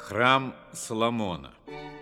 Храм Соломона.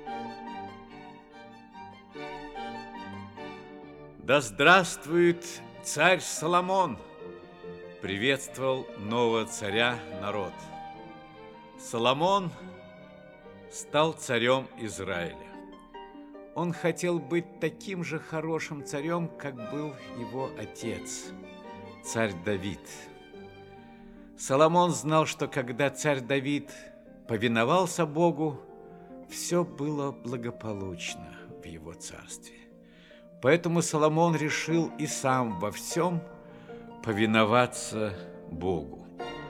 Да здравствует царь Соломон! Приветствовал нового царя народ. Соломон стал царем Израиля. Он хотел быть таким же хорошим царем, как был его отец, царь Давид. Соломон знал, что когда царь Давид повиновался Богу, все было благополучно в его царстве. Поэтому Соломон решил и сам во всем повиноваться Богу.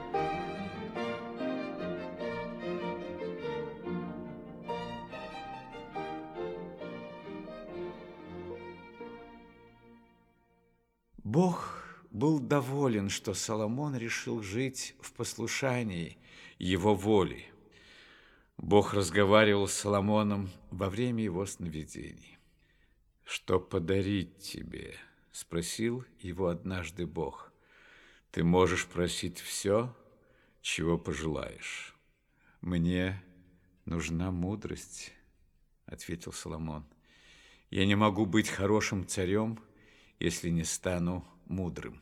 Бог был доволен, что Соломон решил жить в послушании его воли. Бог разговаривал с Соломоном во время его сновидений. «Что подарить тебе?» – спросил его однажды Бог. «Ты можешь просить все, чего пожелаешь». «Мне нужна мудрость», – ответил Соломон. «Я не могу быть хорошим царем, если не стану мудрым».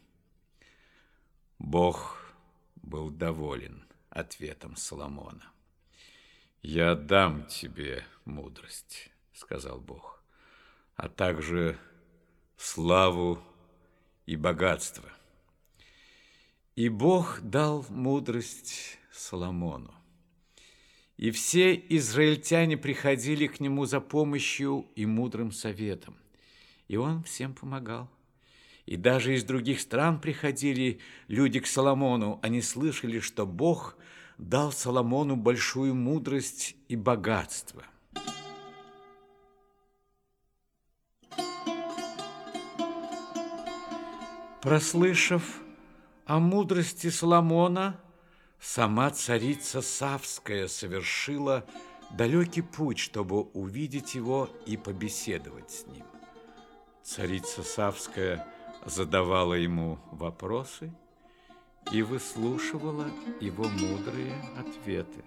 Бог был доволен ответом Соломона. «Я дам тебе мудрость», – сказал Бог, «а также славу и богатство». И Бог дал мудрость Соломону. И все израильтяне приходили к нему за помощью и мудрым советом. И он всем помогал. И даже из других стран приходили люди к Соломону. Они слышали, что Бог дал Соломону большую мудрость и богатство. Прослышав о мудрости Соломона, сама царица Савская совершила далекий путь, чтобы увидеть его и побеседовать с ним. Царица Савская задавала ему вопросы и выслушивала его мудрые ответы.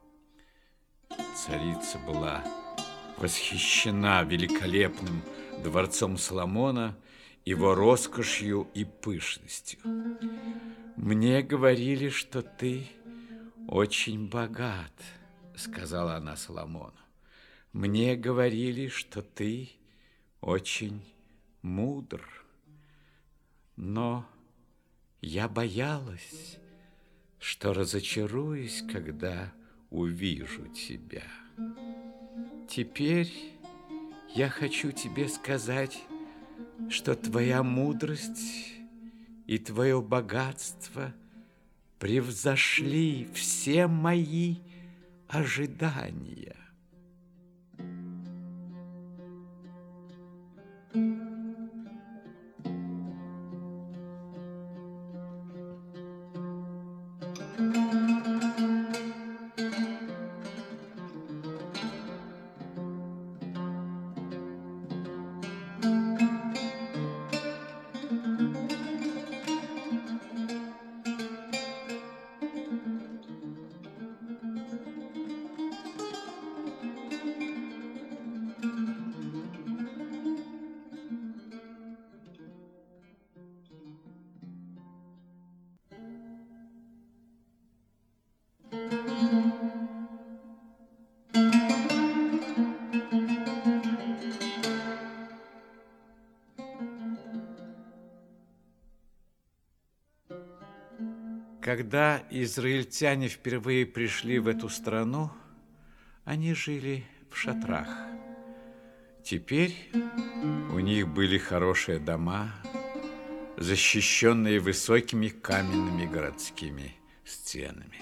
Царица была восхищена великолепным дворцом Соломона, его роскошью и пышностью. «Мне говорили, что ты очень богат», – сказала она Соломону. «Мне говорили, что ты очень мудр, но я боялась, что разочаруюсь, когда увижу тебя. Теперь я хочу тебе сказать, что твоя мудрость и твое богатство превзошли все мои ожидания». Когда израильтяне впервые пришли в эту страну, они жили в шатрах. Теперь у них были хорошие дома, защищенные высокими каменными городскими стенами.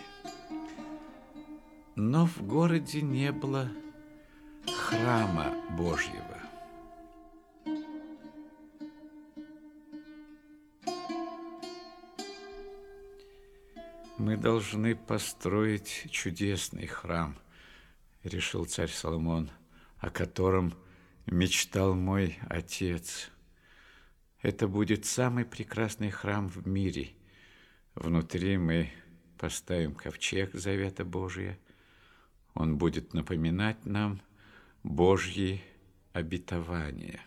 Но в городе не было храма Божьего. «Мы должны построить чудесный храм», – решил царь Соломон, «о котором мечтал мой отец. Это будет самый прекрасный храм в мире. Внутри мы поставим ковчег Завета Божия. Он будет напоминать нам Божьи обетования.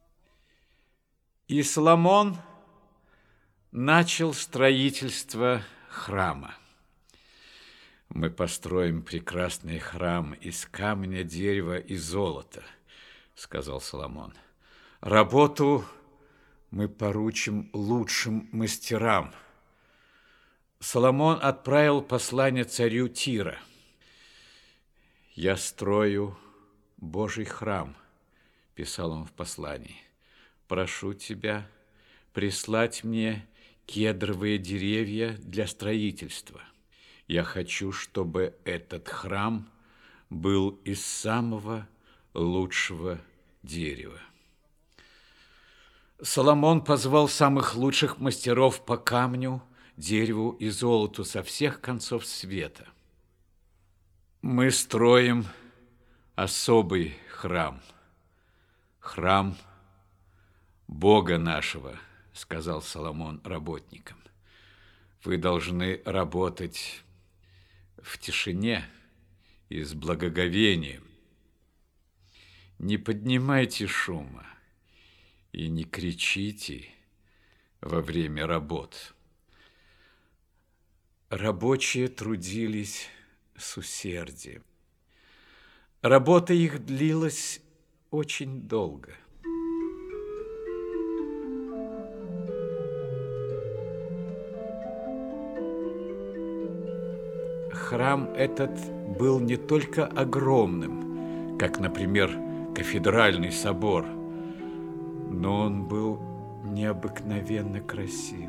И Соломон начал строительство храма. Мы построим прекрасный храм из камня, дерева и золота, сказал Соломон. Работу мы поручим лучшим мастерам. Соломон отправил послание царю Тира. «Я строю Божий храм», – писал он в послании. «Прошу тебя прислать мне кедровые деревья для строительства. Я хочу, чтобы этот храм был из самого лучшего дерева». Соломон позвал самых лучших мастеров по камню, дереву и золоту со всех концов света. Мы строим особый храм, храм Бога нашего, сказал Соломон работникам. Вы должны работать в тишине и с благоговением. Не поднимайте шума и не кричите во время работ. Рабочие трудились с усердием. Работа их длилась очень долго. Храм этот был не только огромным, как, например, кафедральный собор, но он был необыкновенно красив.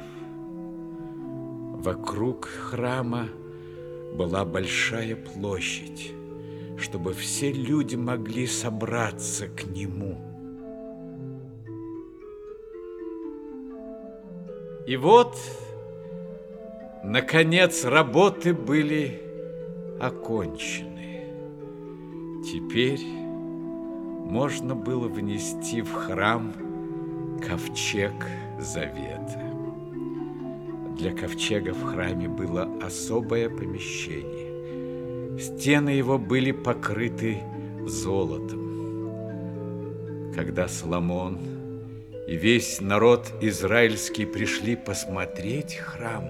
Вокруг храма была большая площадь, чтобы все люди могли собраться к нему. И вот, наконец, работы были окончены. Теперь можно было внести в храм ковчег завета. Для ковчега в храме было особое помещение. Стены его были покрыты золотом. Когда Соломон и весь народ израильский пришли посмотреть храм,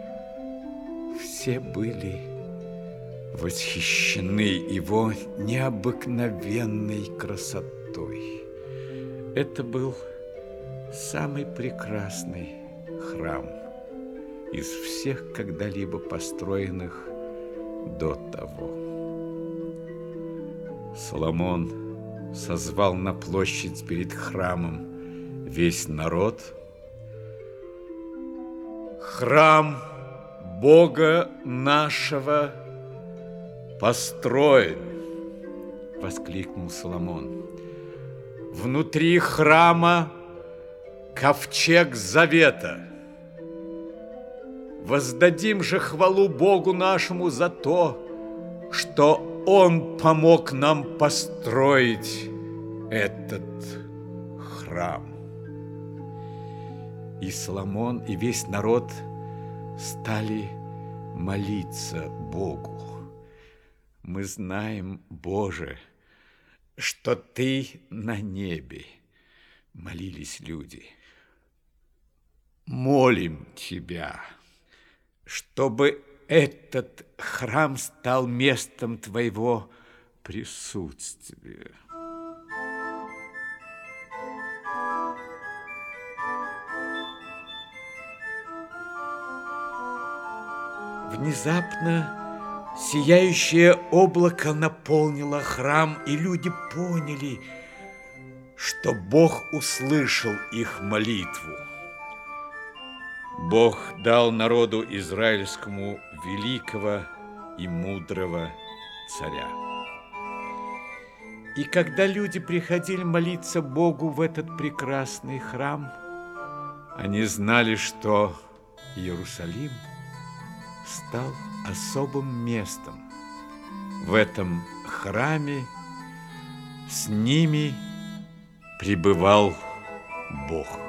все были восхищены его необыкновенной красотой. Это был самый прекрасный храм из всех когда-либо построенных до того. Соломон созвал на площадь перед храмом весь народ. «Храм Бога нашего построен!» – воскликнул Соломон. «Внутри храма ковчег завета. Воздадим же хвалу Богу нашему за то, что Он помог нам построить этот храм». И Соломон, и весь народ стали молиться Богу. «Мы знаем, Боже, что Ты на небе», – молились люди. «Молим Тебя, чтобы этот храм стал местом Твоего присутствия». Внезапно сияющее облако наполнило храм, и люди поняли, что Бог услышал их молитву. Бог дал народу израильскому великого и мудрого царя. И когда люди приходили молиться Богу в этот прекрасный храм, они знали, что Иерусалим стал особым местом. В этом храме с ними пребывал Бог.